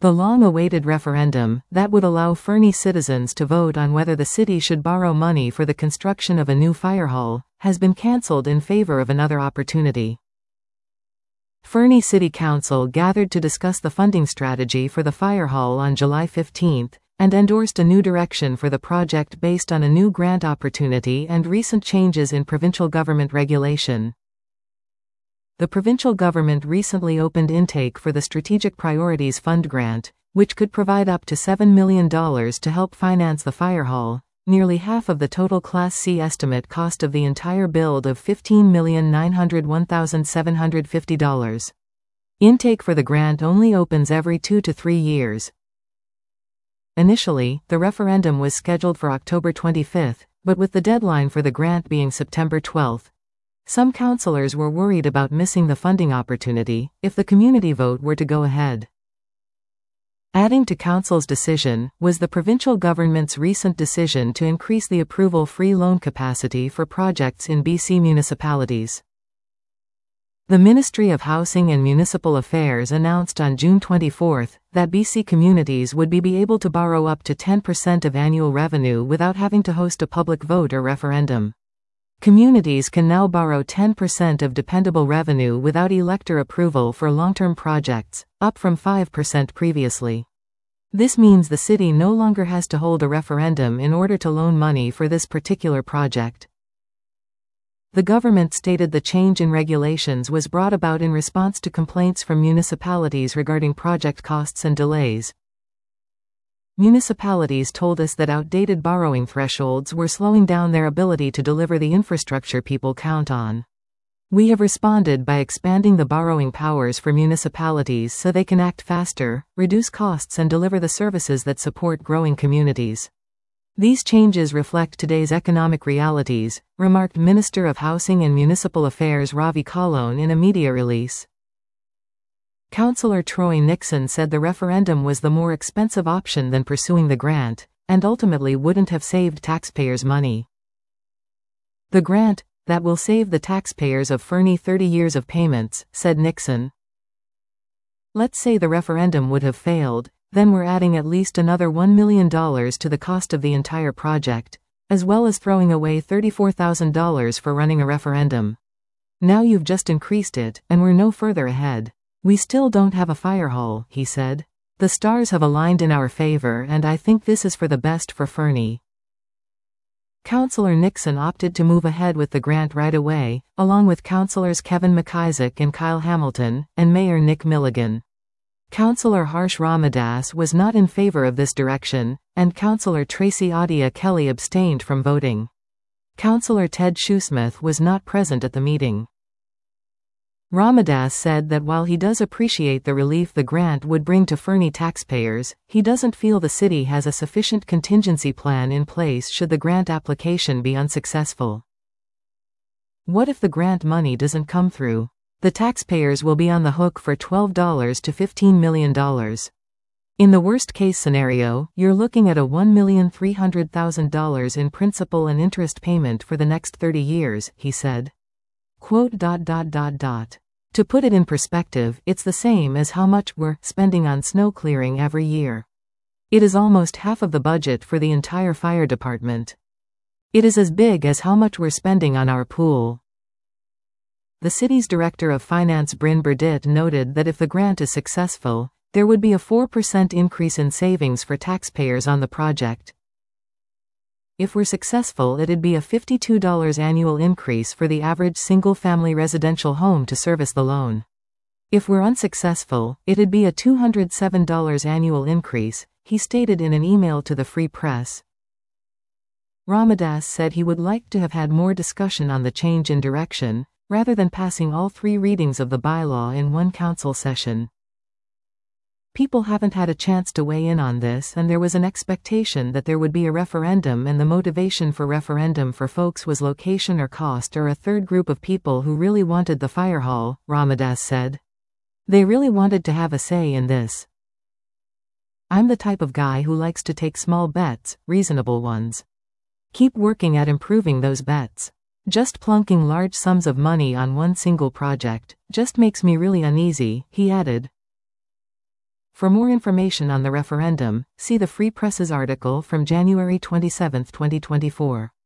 The long-awaited referendum, that would allow Fernie citizens to vote on whether the city should borrow money for the construction of a new fire hall, has been cancelled in favor of another opportunity. Fernie City Council gathered to discuss the funding strategy for the fire hall on July 15, and endorsed a new direction for the project based on a new grant opportunity and recent changes in provincial government regulation. The provincial government recently opened intake for the Strategic Priorities Fund grant, which could provide up to $7 million to help finance the fire hall, nearly half of the total Class C estimate cost of the entire build of $15,901,750. Intake for the grant only opens every 2 to 3 years. Initially, the referendum was scheduled for October 25, but with the deadline for the grant being September 12, some councillors were worried about missing the funding opportunity if the community vote were to go ahead. Adding to Council's decision was the provincial government's recent decision to increase the approval-free loan capacity for projects in BC municipalities. The Ministry of Housing and Municipal Affairs announced on June 24 that BC communities would be able to borrow up to 10% of annual revenue without having to host a public vote or referendum. Communities can now borrow 10% of dependable revenue without elector approval for long-term projects, up from 5% previously. This means the city no longer has to hold a referendum in order to loan money for this particular project. The government stated the change in regulations was brought about in response to complaints from municipalities regarding project costs and delays. Municipalities told us that outdated borrowing thresholds were slowing down their ability to deliver the infrastructure people count on. We have responded by expanding the borrowing powers for municipalities so they can act faster, reduce costs and deliver the services that support growing communities. These changes reflect today's economic realities, remarked Minister of Housing and Municipal Affairs Ravi Kahlon in a media release. Councillor Troy Nixon said the referendum was the more expensive option than pursuing the grant, and ultimately wouldn't have saved taxpayers' money. The grant, that will save the taxpayers of Fernie 30 years of payments, said Nixon. Let's say the referendum would have failed, then we're adding at least another $1 million to the cost of the entire project, as well as throwing away $34,000 for running a referendum. Now you've just increased it, and we're no further ahead. We still don't have a fire hall, he said. The stars have aligned in our favor and I think this is for the best for Fernie. Councillor Nixon opted to move ahead with the grant right away, along with Councillors Kevin McIsaac and Kyle Hamilton, and Mayor Nick Milligan. Councillor Harsh Ramadas was not in favor of this direction, and Councillor Tracy Adia Kelly abstained from voting. Councillor Ted Shoesmith was not present at the meeting. Ramadas said that while he does appreciate the relief the grant would bring to Fernie taxpayers, he doesn't feel the city has a sufficient contingency plan in place should the grant application be unsuccessful. What if the grant money doesn't come through? The taxpayers will be on the hook for $12 to $15 million. In the worst-case scenario, you're looking at a $1,300,000 in principal and interest payment for the next 30 years, he said. Quote, To put it in perspective, it's the same as how much we're spending on snow clearing every year. It is almost half of the budget for the entire fire department. It is as big as how much we're spending on our pool. The city's Director of Finance Bryn Burdett noted that if the grant is successful, there would be a 4% increase in savings for taxpayers on the project. If we're successful, it'd be a $52 annual increase for the average single-family residential home to service the loan. If we're unsuccessful, it'd be a $207 annual increase, he stated in an email to the Free Press. Ramadas said he would like to have had more discussion on the change in direction, rather than passing all 3 readings of the bylaw in one council session. People haven't had a chance to weigh in on this, and there was an expectation that there would be a referendum, and the motivation for referendum for folks was location or cost or a third group of people who really wanted the fire hall, Ramadas said. They really wanted to have a say in this. I'm the type of guy who likes to take small bets, reasonable ones. Keep working at improving those bets. Just plunking large sums of money on one single project just makes me really uneasy, he added. For more information on the referendum, see the Free Press's article from January 27, 2024.